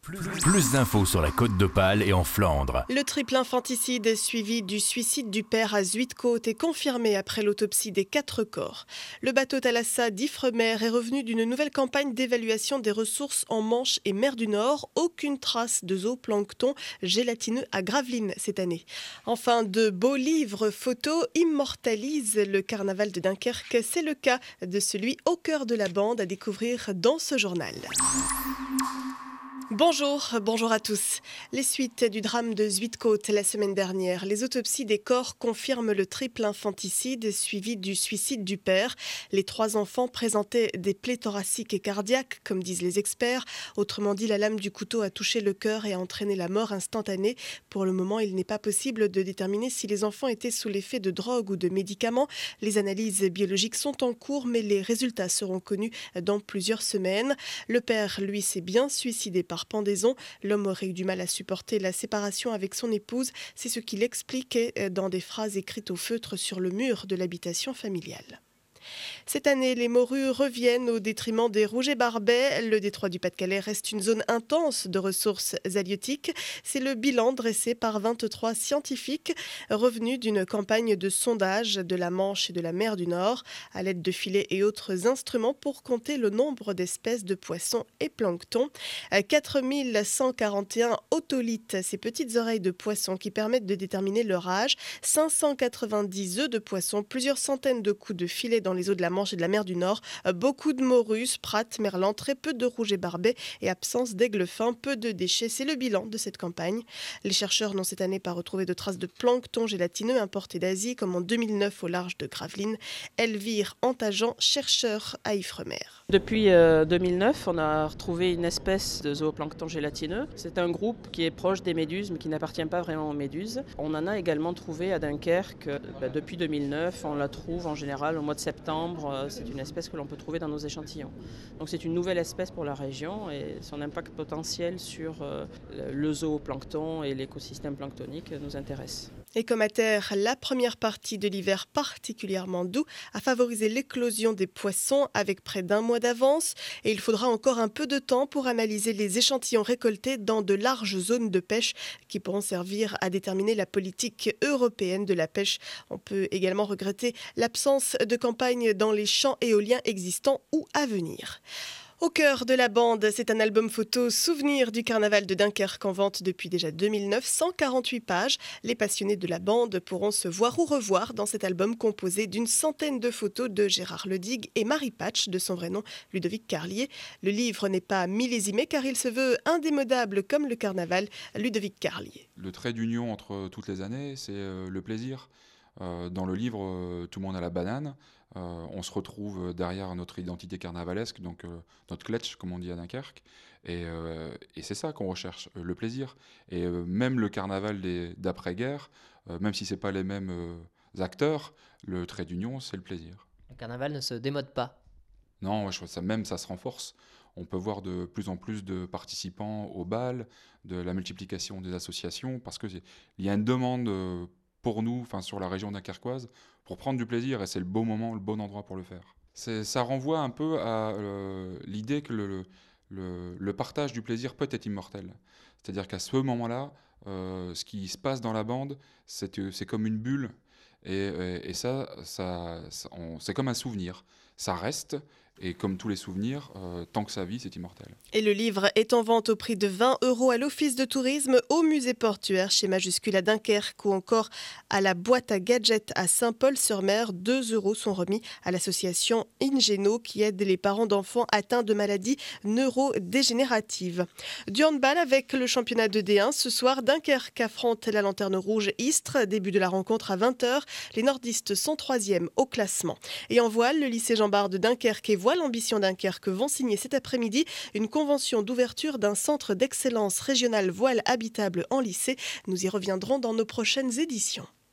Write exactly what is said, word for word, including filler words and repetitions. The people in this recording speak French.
Plus, plus d'infos sur la Côte d'Opale et en Flandre. Le triple infanticide suivi du suicide du père à Zuidcote est confirmé après l'autopsie des quatre corps. Le bateau Thalassa d'Ifremer est revenu d'une nouvelle campagne d'évaluation des ressources en Manche et mer du Nord. Aucune trace de zooplancton gélatineux à Gravelines cette année. Enfin, de beaux livres photos immortalisent le carnaval de Dunkerque. C'est le cas de celui Au cœur de la bande à découvrir dans ce journal. Bonjour, bonjour à tous. Les suites du drame de Zuidcote la semaine dernière. Les autopsies des corps confirment le triple infanticide suivi du suicide du père. Les trois enfants présentaient des plaies thoraciques et cardiaques, comme disent les experts. Autrement dit, la lame du couteau a touché le cœur et a entraîné la mort instantanée. Pour le moment, il n'est pas possible de déterminer si les enfants étaient sous l'effet de drogue ou de médicaments. Les analyses biologiques sont en cours, mais les résultats seront connus dans plusieurs semaines. Le père, lui, s'est bien suicidé par pendaison. L'homme aurait eu du mal à supporter la séparation avec son épouse. C'est ce qu'il expliquait dans des phrases écrites au feutre sur le mur de l'habitation familiale. Cette année, les morues reviennent au détriment des rouges et barbets. Le détroit du Pas-de-Calais reste une zone intense de ressources halieutiques. C'est le bilan dressé par vingt-trois scientifiques revenus d'une campagne de sondage de la Manche et de la mer du Nord à l'aide de filets et autres instruments pour compter le nombre d'espèces de poissons et plancton. quatre mille cent quarante et un otolithes, ces petites oreilles de poissons qui permettent de déterminer leur âge, cinq cent quatre-vingt-dix œufs de poissons, plusieurs centaines de coups de filet dans les eaux de la Manche et de la mer du Nord, beaucoup de morues, sprattes, merlans, très peu de rouges et barbets et absence d'aigle fin, peu de déchets. C'est le bilan de cette campagne. Les chercheurs n'ont cette année pas retrouvé de traces de plancton gélatineux importé d'Asie, comme en deux mille neuf au large de Gravelines. Elvire Antajan, chercheur à Ifremer. Depuis euh, deux mille neuf, on a retrouvé une espèce de zooplancton gélatineux. C'est un groupe qui est proche des méduses, mais qui n'appartient pas vraiment aux méduses. On en a également trouvé à Dunkerque bah, depuis deux mille neuf. On la trouve en général au mois de septembre. C'est une espèce que l'on peut trouver dans nos échantillons. Donc c'est une nouvelle espèce pour la région et son impact potentiel sur euh, le zooplancton et l'écosystème planctonique nous intéresse. Et comme à terre, la première partie de l'hiver particulièrement doux a favorisé l'éclosion des poissons avec près d'un mois d'avance. Et il faudra encore un peu de temps pour analyser les échantillons récoltés dans de larges zones de pêche qui pourront servir à déterminer la politique européenne de la pêche. On peut également regretter l'absence de campagne dans les champs éoliens existants ou à venir. Au cœur de la bande, c'est un album photo souvenir du carnaval de Dunkerque en vente depuis déjà deux mille neuf, cent quarante-huit pages. Les passionnés de la bande pourront se voir ou revoir dans cet album composé d'une centaine de photos de Gérard Ledigue et Marie Patch, de son vrai nom Ludovic Carlier. Le livre n'est pas millésimé car il se veut indémodable comme le carnaval. Ludovic Carlier. Le trait d'union entre toutes les années, c'est euh, le plaisir. Euh, dans le livre euh, Tout le monde a la banane, euh, on se retrouve derrière notre identité carnavalesque, donc euh, notre kletsch, comme on dit à Dunkerque, et, euh, et c'est ça qu'on recherche, euh, le plaisir. Et euh, même le carnaval des, d'après-guerre, euh, même si c'est pas les mêmes euh, acteurs, le trait d'union, c'est le plaisir. Le carnaval ne se démode pas. Non, je trouve ça même, ça se renforce. On peut voir de plus en plus de participants au bal, de la multiplication des associations, parce qu'il y a une demande euh, pour nous, enfin sur la région dunkerquoise, pour prendre du plaisir, et c'est le beau moment, le bon endroit pour le faire. C'est, ça renvoie un peu à euh, l'idée que le, le, le partage du plaisir peut être immortel. C'est-à-dire qu'à ce moment-là, euh, ce qui se passe dans la bande, c'est, c'est comme une bulle, et, et, et ça, ça, ça on, c'est comme un souvenir. Ça reste, et comme tous les souvenirs, euh, tant que ça vit, c'est immortel. Et le livre est en vente au prix de vingt euros à l'Office de tourisme, au musée portuaire chez Majuscule à Dunkerque ou encore à la boîte à gadgets à Saint-Paul-sur-Mer. deux euros sont remis à l'association Ingeno qui aide les parents d'enfants atteints de maladies neurodégénératives. Du handball avec le championnat de D un. Ce soir, Dunkerque affronte la Lanterne Rouge Istres. Début de la rencontre à vingt heures. Les nordistes sont troisième au classement. Et en voile, le lycée Jean Bart de Dunkerque et Voile Ambition Dunkerque vont signer cet après-midi une convention d'ouverture d'un centre d'excellence régional voile habitable en lycée. Nous y reviendrons dans nos prochaines éditions.